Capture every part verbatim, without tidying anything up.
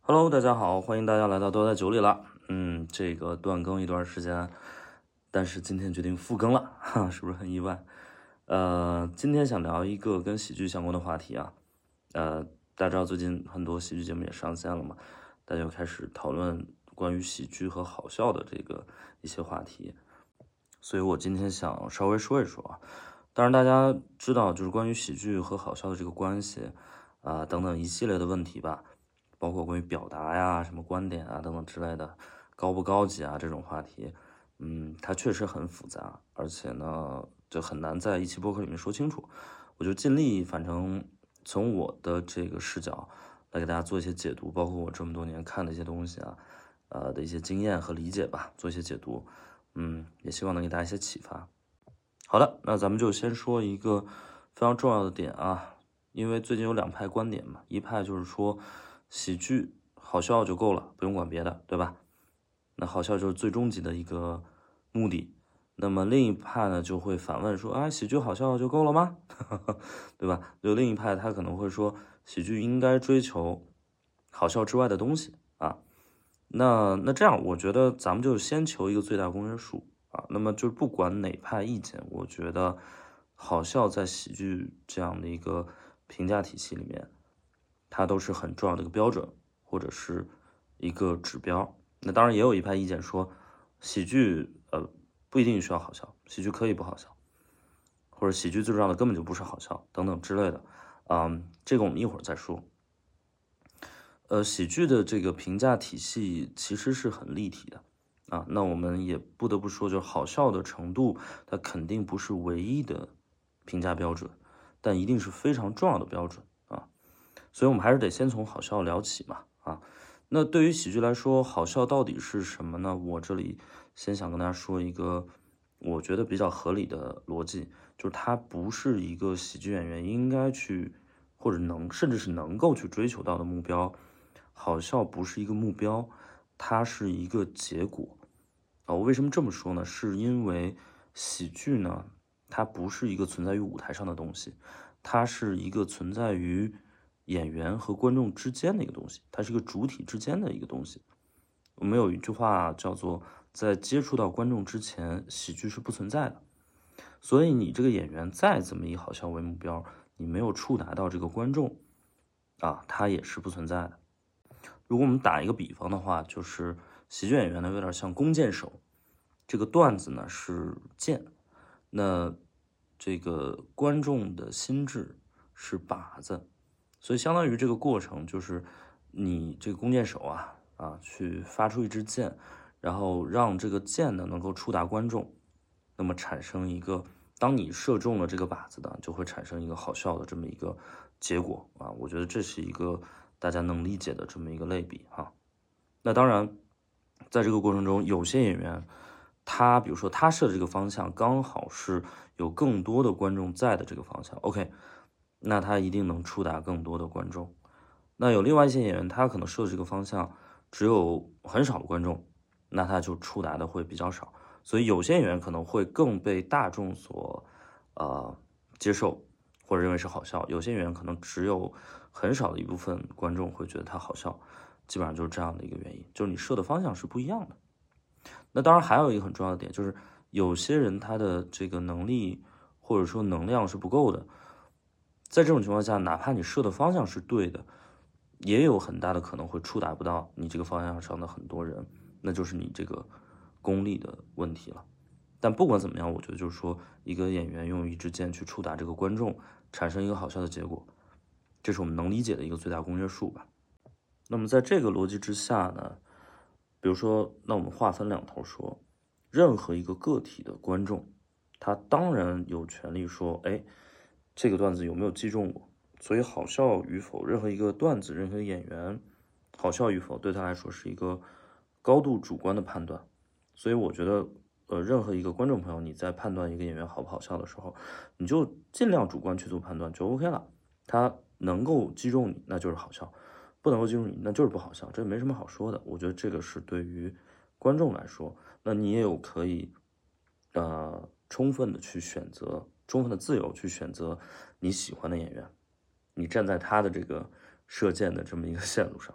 Hello，大家好，欢迎大家来到都在酒里了。嗯，这个断更一段时间，但是今天决定复更了，哈，是不是很意外？呃，今天想聊一个跟喜剧相关的话题啊。呃，大家知道最近很多喜剧节目也上线了嘛，大家又开始讨论关于喜剧和好笑的这个一些话题，所以我今天想稍微说一说啊。当然，大家知道就是关于喜剧和好笑的这个关系啊、呃，等等一系列的问题吧。包括关于表达呀、什么观点啊等等之类的，高不高级啊这种话题，嗯，它确实很复杂，而且呢，就很难在一期播客里面说清楚。我就尽力，反正从我的这个视角来给大家做一些解读，包括我这么多年看的一些东西啊，呃的一些经验和理解吧，做一些解读，嗯，也希望能给大家一些启发。好的，那咱们就先说一个非常重要的点啊，因为最近有两派观点嘛，一派就是说喜剧好笑就够了，不用管别的，对吧？那好笑就是最终极的一个目的。那么另一派呢就会反问说啊，喜剧好笑就够了吗？对吧？就另一派他可能会说，喜剧应该追求好笑之外的东西啊。那那这样，我觉得咱们就先求一个最大公约数啊。那么就不管哪派意见，我觉得好笑在喜剧这样的一个评价体系里面，它都是很重要的一个标准或者是一个指标。那当然也有一派意见说，喜剧呃不一定需要好笑，喜剧可以不好笑，或者喜剧最重要的根本就不是好笑等等之类的。嗯，这个我们一会儿再说。呃，喜剧的这个评价体系其实是很立体的啊。那我们也不得不说，就是好笑的程度，它肯定不是唯一的评价标准，但一定是非常重要的标准啊。所以我们还是得先从好笑聊起嘛啊。那对于喜剧来说，好笑到底是什么呢？我这里先想跟大家说一个我觉得比较合理的逻辑，就是它不是一个喜剧演员应该去或者能甚至是能够去追求到的目标。好笑不是一个目标，它是一个结果啊。我为什么这么说呢？是因为喜剧呢，它不是一个存在于舞台上的东西，它是一个存在于演员和观众之间的一个东西，它是一个主体之间的一个东西。我们有一句话叫做，在接触到观众之前，喜剧是不存在的。所以你这个演员再怎么以好笑为目标，你没有触达到这个观众啊，它也是不存在的。如果我们打一个比方的话，就是喜剧演员呢有点像弓箭手，这个段子呢是箭，那这个观众的心智是靶子，所以相当于这个过程就是你这个弓箭手啊啊去发出一支箭，然后让这个箭呢能够触达观众，那么产生一个，当你射中了这个靶子呢，就会产生一个好笑的这么一个结果啊。我觉得这是一个大家能理解的这么一个类比哈。那当然，在这个过程中，有些演员他比如说他射的这个方向刚好是有更多的观众在的这个方向 ，OK， 那他一定能触达更多的观众。那有另外一些演员，他可能射的这个方向只有很少的观众，那他就触达的会比较少。所以有些演员可能会更被大众所呃接受或者认为是好笑，有些演员可能只有很少的一部分观众会觉得他好笑，基本上就是这样的一个原因，就是你射的方向是不一样的。那当然还有一个很重要的点，就是有些人他的这个能力或者说能量是不够的，在这种情况下，哪怕你射的方向是对的，也有很大的可能会触达不到你这个方向上的很多人，那就是你这个功力的问题了。但不管怎么样，我觉得就是说，一个演员用一支箭去触达这个观众，产生一个好笑的结果，这是我们能理解的一个最大公约数吧。那么在这个逻辑之下呢，比如说，那我们划分两头说，任何一个个体的观众，他当然有权利说，哎，这个段子有没有击中我？所以好笑与否，任何一个段子，任何一个演员好笑与否，对他来说是一个高度主观的判断。所以我觉得，呃，任何一个观众朋友，你在判断一个演员好不好笑的时候，你就尽量主观去做判断就 OK 了。他能够击中你，那就是好笑；不能够击中你，那就是不好笑。这没什么好说的。我觉得这个是对于观众来说，那你也有可以，呃，充分的去选择，充分的自由去选择你喜欢的演员，你站在他的这个射箭的这么一个线路上。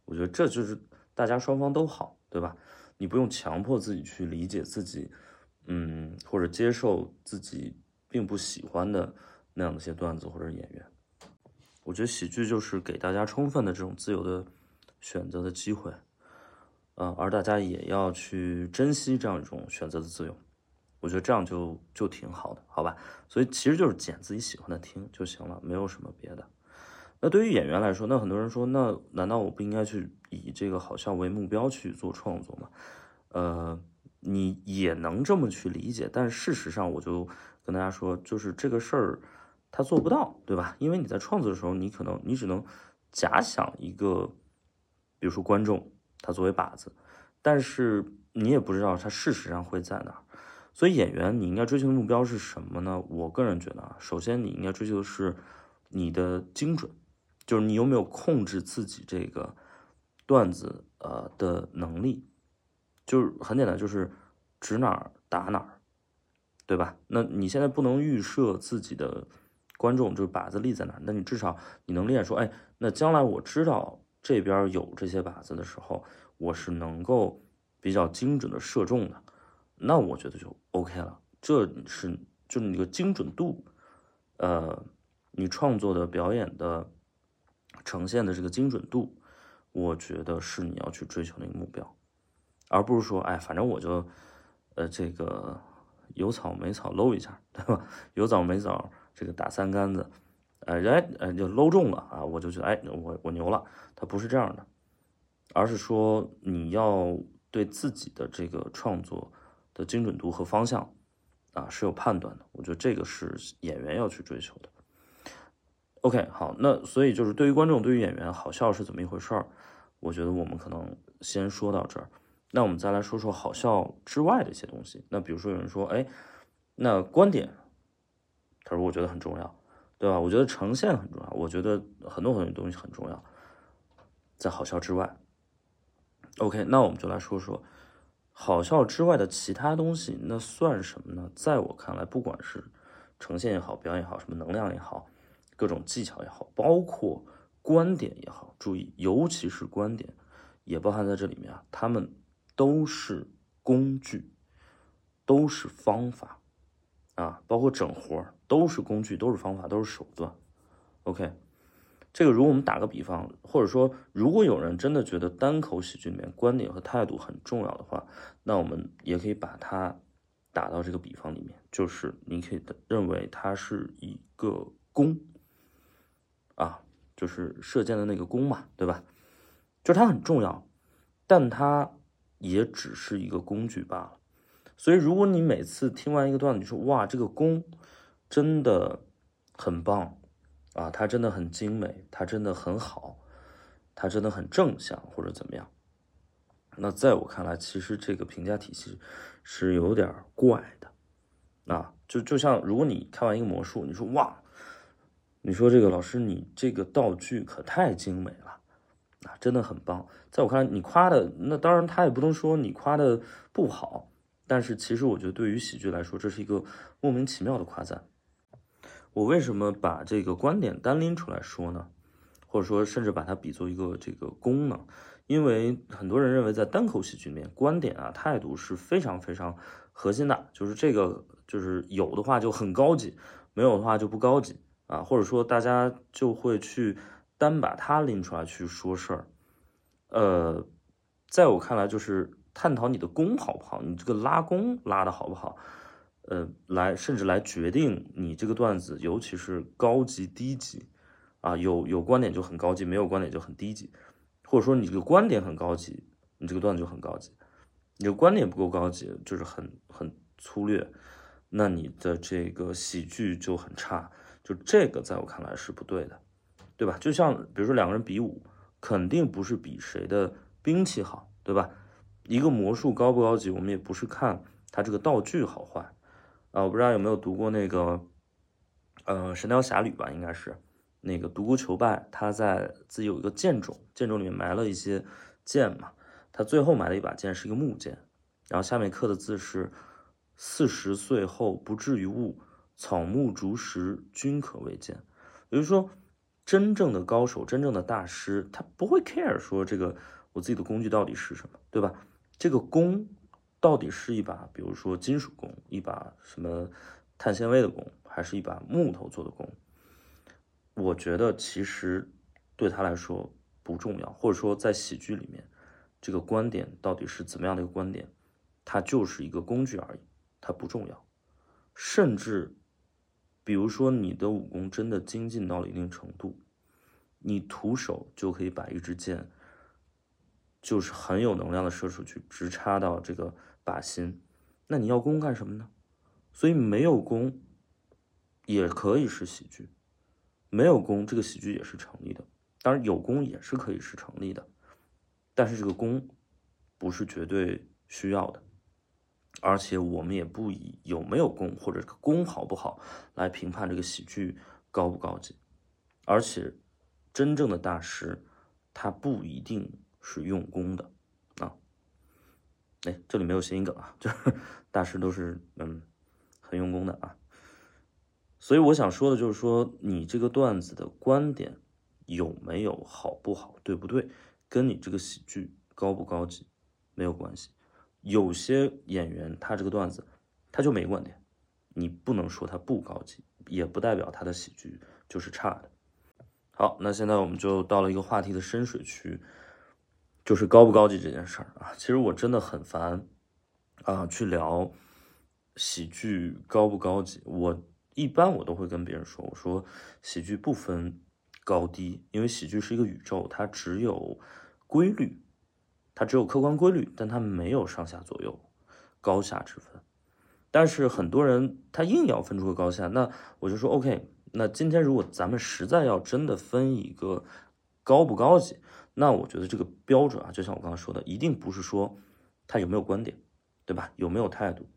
我觉得这就是大家双方都好，对吧？你不用强迫自己去理解自己，嗯，或者接受自己并不喜欢的那样的一些段子或者演员。我觉得喜剧就是给大家充分的这种自由的选择的机会，呃，而大家也要去珍惜这样一种选择的自由。我觉得这样就就挺好的，好吧？所以其实就是捡自己喜欢的听就行了，没有什么别的。那对于演员来说，那很多人说，那难道我不应该去以这个好笑为目标去做创作吗？呃，你也能这么去理解，但事实上，我就跟大家说，就是这个事儿，他做不到，对吧？因为你在创作的时候，你可能你只能假想一个，比如说观众，他作为靶子，但是你也不知道他事实上会在哪儿。所以演员，你应该追求的目标是什么呢？我个人觉得啊，首先你应该追求的是你的精准。就是你有没有控制自己这个段子呃的能力，就是很简单，就是指哪儿打哪儿，对吧？那你现在不能预设自己的观众就是靶子立在哪儿，那你至少你能练说，哎，那将来我知道这边有这些靶子的时候，我是能够比较精准的射中的，那我觉得就 OK 了。这是就是你的精准度，呃，你创作的表演的。呈现的这个精准度，我觉得是你要去追求的一个目标，而不是说，哎，反正我就，呃，这个有草没草搂一下，对吧？有枣没枣，这个打三竿子，呃，哎，呃，就搂中了啊，我就觉得，哎，我我牛了。它不是这样的，而是说你要对自己的这个创作的精准度和方向啊是有判断的。我觉得这个是演员要去追求的。OK， 好，那所以就是对于观众，对于演员，好笑是怎么一回事儿？我觉得我们可能先说到这儿。那我们再来说说好笑之外的一些东西。那比如说有人说，哎，那观点，他说我觉得很重要，对吧？我觉得呈现很重要，我觉得很多很多东西很重要，在好笑之外。OK，那我们就来说说好笑之外的其他东西，那算什么呢？在我看来，不管是呈现也好，表演也好，什么能量也好。各种技巧也好，包括观点也好，注意，尤其是观点，也包含在这里面啊。他们都是工具，都是方法啊，包括整活都是工具，都是方法，都是手段。OK，这个如果我们打个比方，或者说，如果有人真的觉得单口喜剧里面观点和态度很重要的话，那我们也可以把它打到这个比方里面，就是你可以认为它是一个弓。啊，就是射箭的那个弓嘛，对吧？就是它很重要，但它也只是一个工具罢了。所以，如果你每次听完一个段子，你说哇，这个弓真的很棒啊，它真的很精美，它真的很好，它真的很正向，或者怎么样？那在我看来，其实这个评价体系是有点怪的啊。就就像如果你看完一个魔术，你说哇。你说这个老师，你这个道具可太精美了啊，真的很棒。在我看来，你夸的那当然他也不能说你夸的不好，但是其实我觉得对于喜剧来说，这是一个莫名其妙的夸赞。我为什么把这个观点单拎出来说呢？或者说甚至把它比作一个这个功呢？因为很多人认为在单口喜剧里面，观点啊态度是非常非常核心的，就是这个就是有的话就很高级，没有的话就不高级。啊，或者说大家就会去单把它拎出来去说事儿，呃，在我看来就是探讨你的弓好不好，你这个拉弓拉的好不好，呃，来甚至来决定你这个段子，尤其是高级低级，啊，有有观点就很高级，没有观点就很低级，或者说你这个观点很高级，你这个段子就很高级，你这个观点不够高级，就是很很粗略，那你的这个喜剧就很差。就这个在我看来是不对的，对吧？就像比如说两个人比武，肯定不是比谁的兵器好，对吧？一个魔术高不高级，我们也不是看它这个道具好坏啊。我不知道有没有读过那个，呃，《神雕侠侣》吧，应该是那个独孤求败，他在自己有一个剑冢，剑冢里面埋了一些剑嘛，他最后埋了一把剑是一个木剑，然后下面刻的字是四十岁后不至于悟。草木竹石均可为剑，也就是说， 真正的高手，真正的大师，他不会 care 说这个我自己的工具到底是什么，对吧？这个弓到底是一把，比如说金属弓，一把什么碳纤维的弓，还是一把木头做的弓？我觉得其实对他来说不重要，或者说在喜剧里面，这个观点到底是怎么样的一个观点，它就是一个工具而已，它不重要。甚至，比如说你的武功真的精进到了一定程度，你徒手就可以把一支箭，就是很有能量的射出去，直插到这个靶心，那你要弓干什么呢？所以没有弓也可以是喜剧。没有弓，这个喜剧也是成立的。当然，有弓也是可以是成立的，但是这个弓不是绝对需要的。而且我们也不以有没有弓或者这个弓好不好来评判这个喜剧高不高级。而且，真正的大师他不一定是用弓的啊。哎，这里没有谐音梗啊，就是大师都是嗯很用功的啊。所以我想说的就是说，你这个段子的观点有没有好不好，对不对，跟你这个喜剧高不高级没有关系。有些演员他这个段子他就没观点，你不能说他不高级，也不代表他的喜剧就是差的。好，那现在我们就到了一个话题的深水区，就是高不高级这件事儿啊。其实我真的很烦啊，去聊喜剧高不高级。我一般我都会跟别人说，我说喜剧不分高低，因为喜剧是一个宇宙，它只有规律，它只有客观规律，但它没有上下左右、高下之分。但是很多人他硬要分出个高下，那我就说 OK， 那今天如果咱们实在要真的分一个高不高级，那我觉得这个标准啊，就像我刚刚说的，一定不是说他有没有观点，对吧？有没有态度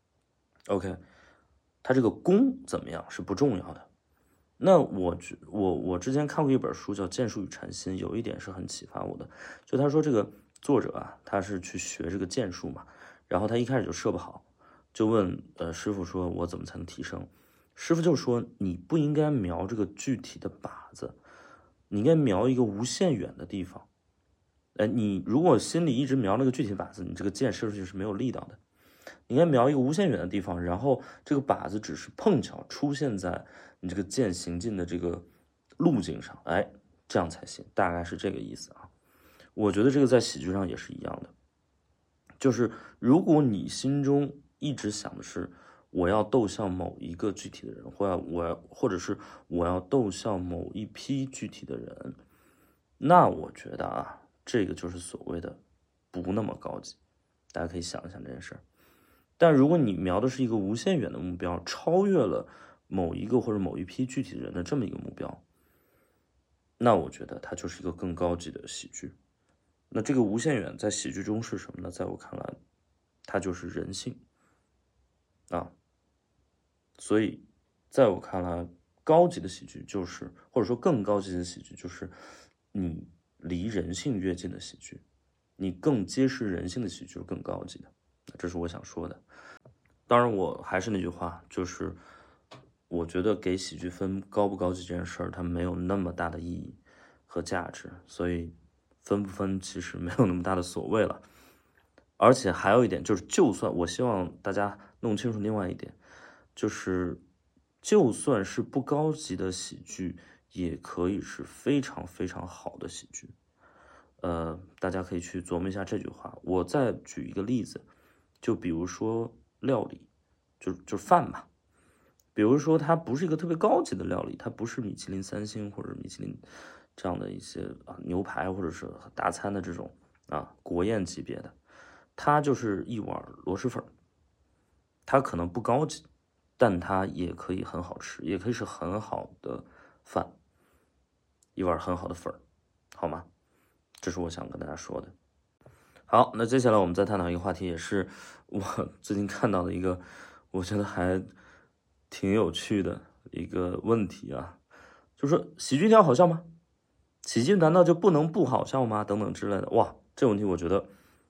？OK。他这个功怎么样是不重要的。那我我我之前看过一本书叫《剑术与禅心》，有一点是很启发我的，就他说这个作者啊，他是去学这个剑术嘛，然后他一开始就射不好，就问呃师傅说，我怎么才能提升？师傅就说你不应该瞄这个具体的靶子，你应该瞄一个无限远的地方。哎，你如果心里一直瞄那个具体的靶子，你这个箭射出去是没有力道的。你应该瞄一个无限远的地方，然后这个靶子只是碰巧出现在你这个箭行进的这个路径上，哎，这样才行，大概是这个意思啊。我觉得这个在喜剧上也是一样的，就是如果你心中一直想的是我要逗笑某一个具体的人，或者我或者是我要逗笑某一批具体的人，那我觉得啊，这个就是所谓的不那么高级。大家可以想一想这件事儿。但如果你瞄的是一个无限远的目标，超越了某一个或者某一批具体人的这么一个目标，那我觉得它就是一个更高级的喜剧。那这个无限远在喜剧中是什么呢？在我看来，它就是人性啊。所以在我看来，高级的喜剧就是，或者说更高级的喜剧就是你离人性越近的喜剧，你更揭示人性的喜剧就是更高级的。这是我想说的。当然，我还是那句话，就是我觉得给喜剧分高不高级这件事儿，它没有那么大的意义和价值，所以分不分其实没有那么大的所谓了。而且还有一点就是，就算我希望大家弄清楚另外一点，就是就算是不高级的喜剧，也可以是非常非常好的喜剧。呃，大家可以去琢磨一下这句话。我再举一个例子，就比如说料理，就就是饭嘛。比如说它不是一个特别高级的料理，它不是米其林三星或者米其林这样的一些啊牛排或者是大餐的这种啊国宴级别的，它就是一碗螺蛳粉，它可能不高级，但它也可以很好吃，也可以是很好的饭，一碗很好的粉，好吗？这是我想跟大家说的。好，那接下来我们再探讨一个话题，也是我最近看到的一个，我觉得还挺有趣的一个问题啊，就是说喜剧一定要好笑吗？喜剧难道就不能不好笑吗？等等之类的。哇，这个问题我觉得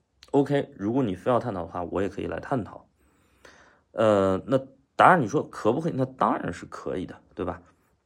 OK， 如果你非要探讨的话，我也可以来探讨。呃，那答案你说可不可以？那当然是可以的，对吧？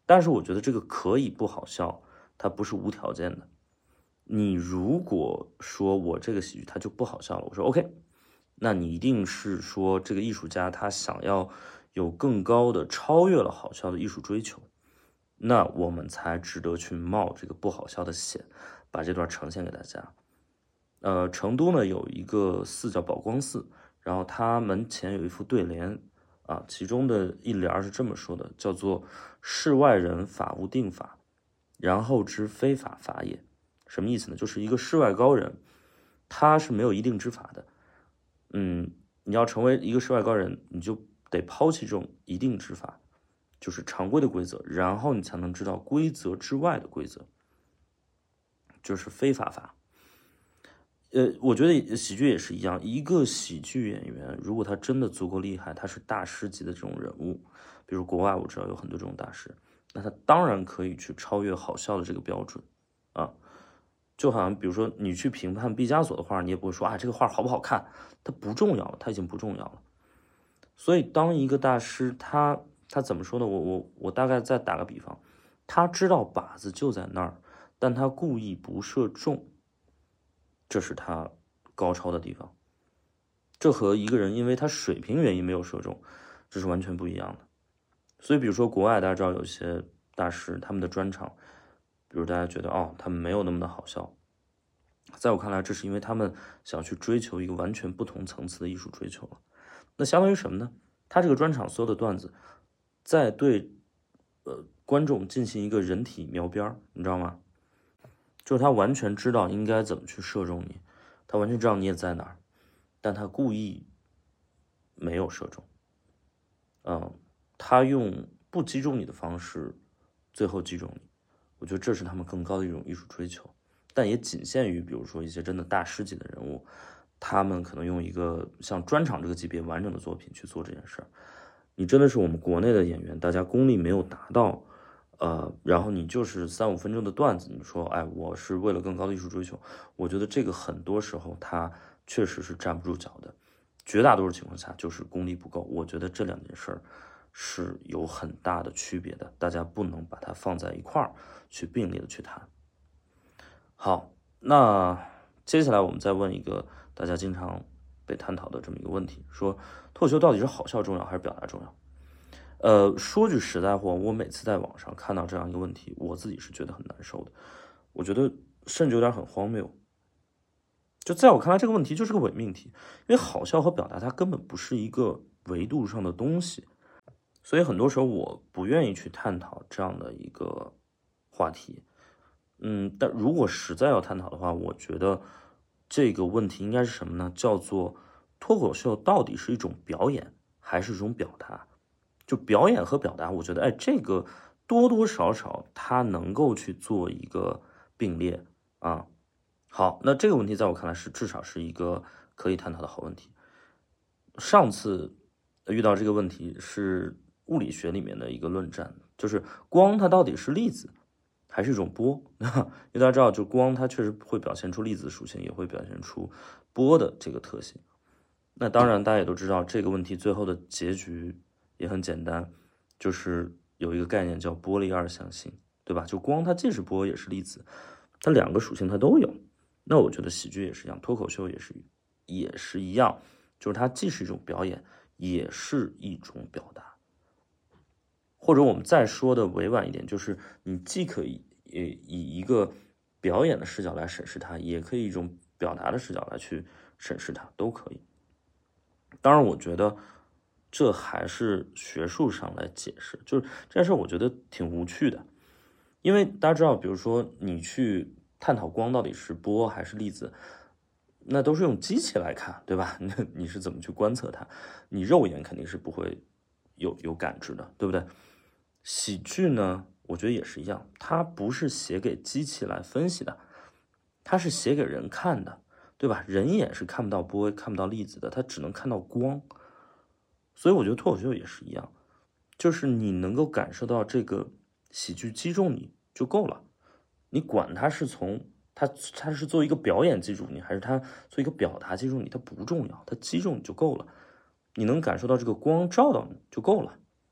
但是我觉得这个可以不好笑，它不是无条件的。你如果说我这个喜剧它就不好笑了，我说 OK， 那你一定是说这个艺术家他想要有更高的超越了好笑的艺术追求，那我们才值得去冒这个不好笑的险，把这段呈现给大家。呃，成都呢有一个寺叫宝光寺，然后它门前有一副对联啊，其中的一联是这么说的，叫做“世外人法无定法，然后知非法法也”。什么意思呢？就是一个世外高人，他是没有一定之法的。嗯，你要成为一个世外高人，你就得抛弃这种一定之法，就是常规的规则，然后你才能知道规则之外的规则，就是非法法。呃，我觉得喜剧也是一样，一个喜剧演员如果他真的足够厉害，他是大师级的这种人物，比如国外我知道有很多这种大师，那他当然可以去超越好笑的这个标准啊。就好像比如说你去评判毕加索的画，你也不会说啊这个画好不好看，它不重要了，它已经不重要了。所以当一个大师他他怎么说呢？我我我大概再打个比方，他知道靶子就在那儿，但他故意不射中，这是他高超的地方。这和一个人因为他水平原因没有射中，这是完全不一样的。所以比如说国外大家知道有些大师他们的专场，比如大家觉得哦他们没有那么的好笑，在我看来这是因为他们想去追求一个完全不同层次的艺术追求了。那相当于什么呢？他这个专场所有的段子在对呃观众进行一个人体描边，你知道吗？就是他完全知道应该怎么去射中你，他完全知道你也在哪儿，但他故意没有射中。嗯，他用不击中你的方式最后击中你，我觉得这是他们更高的一种艺术追求，但也仅限于比如说一些真的大师级的人物，他们可能用一个像专场这个级别完整的作品去做这件事儿。你真的是我们国内的演员，大家功力没有达到，呃，然后你就是三五分钟的段子，你说哎我是为了更高的艺术追求，我觉得这个很多时候他确实是站不住脚的，绝大多数情况下就是功力不够。我觉得这两件事儿是有很大的区别的，大家不能把它放在一块儿去并列的去谈。好，那接下来我们再问一个大家经常被探讨的这么一个问题，说脱口秀到底是好笑重要还是表达重要？呃，说句实在话，我每次在网上看到这样一个问题，我自己是觉得很难受的，我觉得甚至有点很荒谬。就在我看来，这个问题就是个伪命题，因为好笑和表达它根本不是一个维度上的东西，所以很多时候我不愿意去探讨这样的一个话题。嗯，但如果实在要探讨的话，我觉得这个问题应该是什么呢？叫做脱口秀到底是一种表演还是一种表达？就表演和表达，我觉得哎，这个多多少少它能够去做一个并列啊。好，那这个问题在我看来是至少是一个可以探讨的好问题。上次遇到这个问题是物理学里面的一个论战，就是光它到底是粒子还是一种波？因为大家知道，就光它确实会表现出粒子属性，也会表现出波的这个特性。那当然，大家也都知道这个问题最后的结局也很简单，就是有一个概念叫波粒二象性，对吧？就光它既是波也是粒子，它两个属性它都有。那我觉得喜剧也是一样，脱口秀也是也是一样，就是它既是一种表演，也是一种表达。或者我们再说的委婉一点，就是你既可以以一个表演的视角来审视它，也可以一种表达的视角来去审视它，都可以。当然，我觉得这还是学术上来解释，就是这件事我觉得挺无趣的，因为大家知道，比如说你去探讨光到底是波还是粒子，那都是用机器来看，对吧？你你是怎么去观测它？你肉眼肯定是不会有有感知的，对不对？喜剧呢，我觉得也是一样，它不是写给机器来分析的，它是写给人看的，对吧？人眼是看不到波，看不到粒子的，它只能看到光。所以我觉得脱口秀也是一样，就是你能够感受到这个喜剧击中你就够了。你管它是从它它是做一个表演击中你，还是它做一个表达击中你，它不重要，它击中你就够了。你能感受到这个光照到你就够了。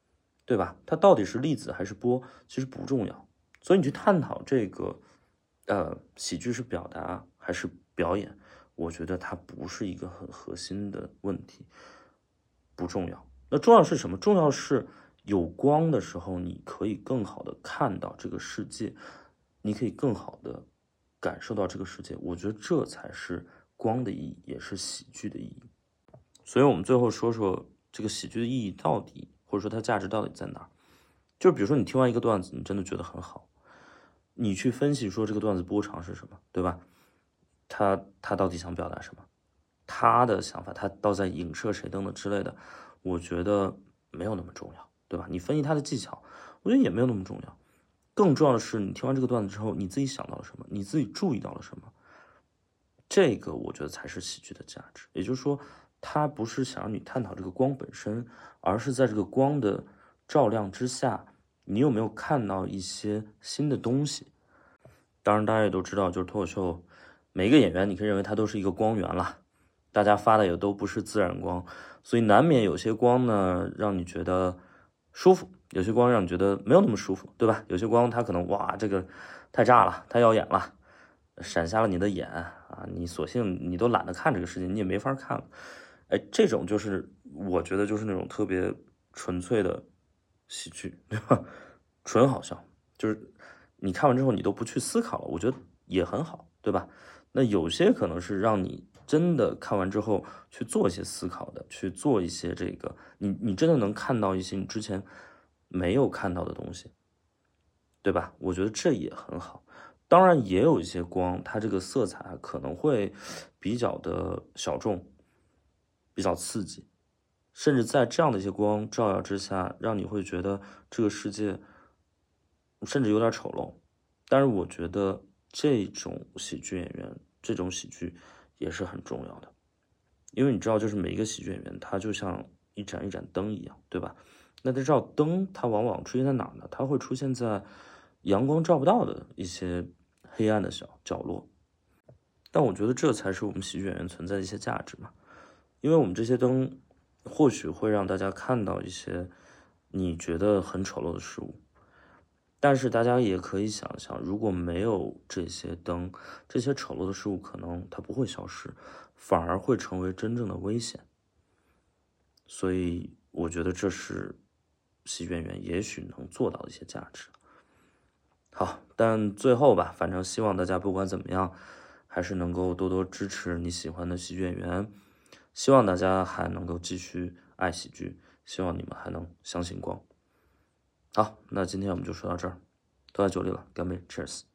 对吧？它到底是粒子还是波，其实不重要。所以你去探讨这个，呃，喜剧是表达还是表演，我觉得它不是一个很核心的问题，不重要。那重要是什么？重要是有光的时候，你可以更好的看到这个世界，你可以更好的感受到这个世界。我觉得这才是光的意义，也是喜剧的意义。所以我们最后说说这个喜剧的意义到底，或者说它价值到底在哪儿？就是比如说你听完一个段子，你真的觉得很好，你去分析说这个段子波长是什么，对吧？他他到底想表达什么？他的想法，他到底在影射谁等等之类的，我觉得没有那么重要，对吧？你分析他的技巧，我觉得也没有那么重要。更重要的是，你听完这个段子之后，你自己想到了什么？你自己注意到了什么？这个我觉得才是喜剧的价值。也就是说，它不是想让你探讨这个光本身，而是在这个光的照亮之下，你有没有看到一些新的东西？当然，大家也都知道，就是脱口秀，每一个演员你可以认为他都是一个光源了，大家发的也都不是自然光，所以难免有些光呢让你觉得舒服，有些光让你觉得没有那么舒服，对吧？有些光它可能哇这个太炸了，太耀眼了，闪瞎了你的眼啊，你索性你都懒得看这个世界，你也没法看了。哎，这种就是我觉得就是那种特别纯粹的喜剧，对吧？纯好笑，就是你看完之后你都不去思考了，我觉得也很好，对吧？那有些可能是让你真的看完之后去做一些思考的，去做一些这个，你你真的能看到一些你之前没有看到的东西，对吧？我觉得这也很好。当然也有一些光，它这个色彩可能会比较的小众，比较刺激，甚至在这样的一些光照耀之下，让你会觉得这个世界甚至有点丑陋。但是我觉得这种喜剧演员，这种喜剧也是很重要的，因为你知道，就是每一个喜剧演员，他就像一盏一盏灯一样，对吧？那这照灯，它往往出现在哪儿呢？它会出现在阳光照不到的一些黑暗的小角落。但我觉得这才是我们喜剧演员存在的一些价值嘛，因为我们这些灯或许会让大家看到一些你觉得很丑陋的事物，但是大家也可以想象，如果没有这些灯，这些丑陋的事物可能它不会消失，反而会成为真正的危险。所以我觉得这是喜剧演员也许能做到的一些价值。好，但最后吧，反正希望大家不管怎么样，还是能够多多支持你喜欢的喜剧演员。希望大家还能够继续爱喜剧，希望你们还能相信光。好，那今天我们就说到这儿，都在酒里了，干杯 ，Cheers。